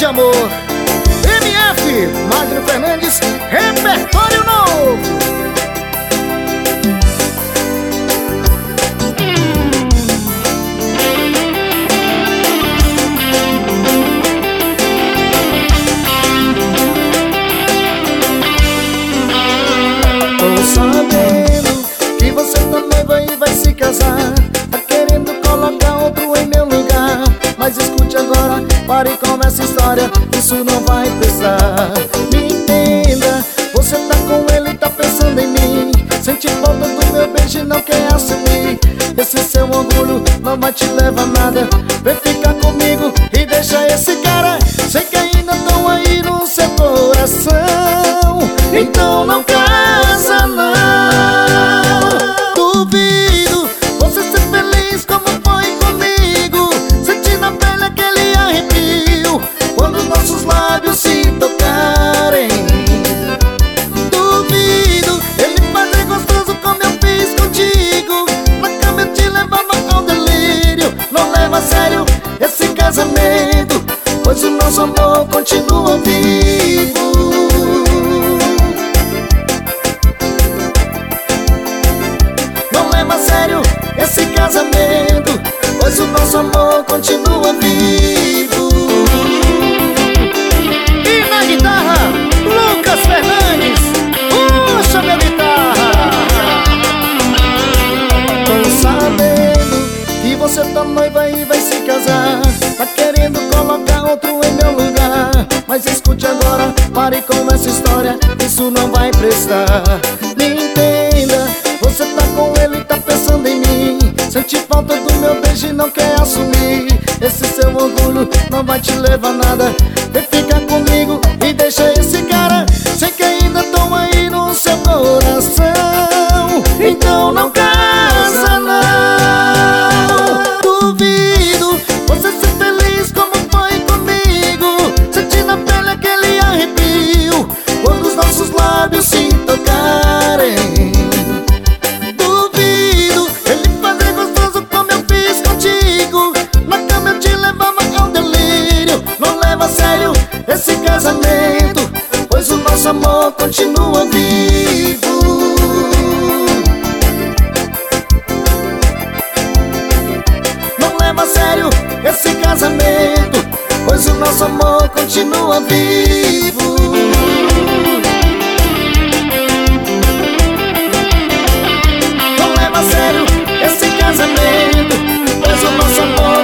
de amor. MF, Magno Fernandes, repertório novo. Tô sabendo que você tá noiva e vai se casar. Tá querendo colocar outro em meu lugar. Mas escute agora, pare com essa história, isso não vai prestar. Me entenda, você tá com ele, tá pensando em mim. Sente falta do meu beijo e não quer assumir. Esse seu orgulho não vai te levar a nada. Vem ficar comigo e deixa esse cara. Sei que ainda tão aí no seu coração, então não casa não. Duvido você ser feliz como foi comigo, sentir na pele aquele arrepio quando nossos lábios se tocarem. Duvido ele fazer gostoso como eu fiz contigo. Na cama eu te levava ao delírio. Não leva a sério esse casamento, pois o nosso amor continua vivo. Não leva a sério esse casamento, pois o nosso amor continua vivo. E na guitarra, Lucas Fernandes, puxa minha guitarra. Tô sabendo que você tá noiva e vai se casar. Tá querendo colocar outro em meu lugar. Mas escute agora, pare com essa história, isso não vai prestar. Me entenda, você tá com ele, tá pensando em mim. Sente falta do meu beijo e não quer assumir. Esse seu orgulho não vai te levar a nada. Vem ficar comigo e deixa esse cara. Sei que ainda tão aí no seu coração, então não casa não. Duvido você ser feliz como foi comigo, sentir na pele aquele arrepio quando os nossos lábios se tocarem. Duvido ele fazer gostoso como eu fiz contigo. Na cama eu te levava ao delírio. Não leva a sério esse casamento, pois o nosso amor continua vivo. Não leva a sério esse casamento, pois o nosso amor continua vivo. Não leva a sério esse casamento, pois o nosso amor